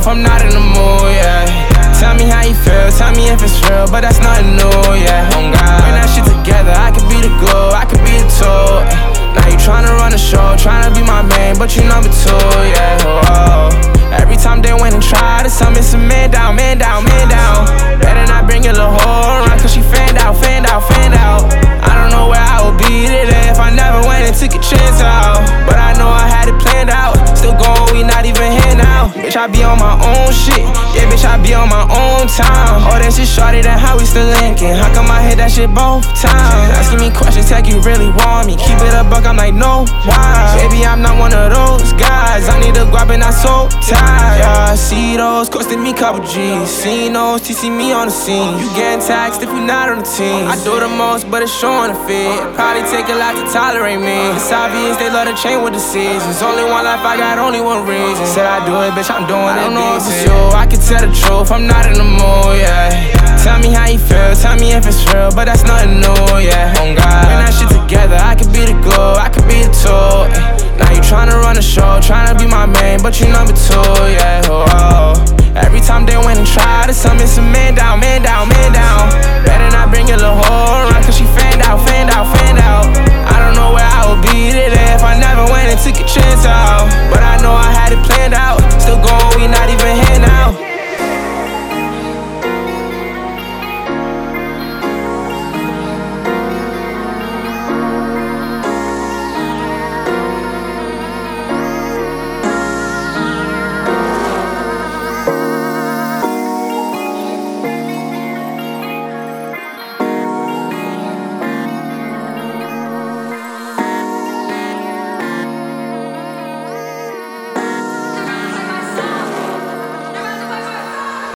if I'm not in the mood, yeah. Tell me how you feel, tell me if it's real, but that's nothing new, yeah. Oh God, bring that shit together, I could be the glue, I could be the tool. Now you tryna run the show, tryna be my main, but you number two, yeah. Oh. Every time they went and tried to tell me some man down, man down, man down. Better not bring your little hoe around, cause she fanned out, fanned out, fanned out. I don't know where I would be today if I never went and took a chance out. But I know I had it planned out. Still going, we not even here now. Bitch, I be on my own shit. Yeah, bitch, I be on my own time. Oh, that shit shorty, that how we still linking. How come I hit that shit both times? Asking me questions, like you really want me. Keep it a buck, I'm like, no, why? Baby, I'm not one of those guys. I need to grab and I'm so tired. Yeah, I see those, costing me couple G's. Seen those, TC me on the scene. You getting taxed if you not on the team. I do the most, but it's showing the fit. Probably take a lot to tolerate me. It's obvious they love to change with the seasons. Only one life, I got only one reason. Said I do it, bitch, I'm doing it. I don't know if it's you, I can tell the truth, I'm not in the mood, yeah. Tell me how you feel, tell me if it's real, but that's nothing new, yeah. Oh God, bring that shit together, I could be the glue, I could be the tool. Now you tryna run the show, tryna be my main, but you number two, yeah. Oh. Every time they went and tried to tell me some man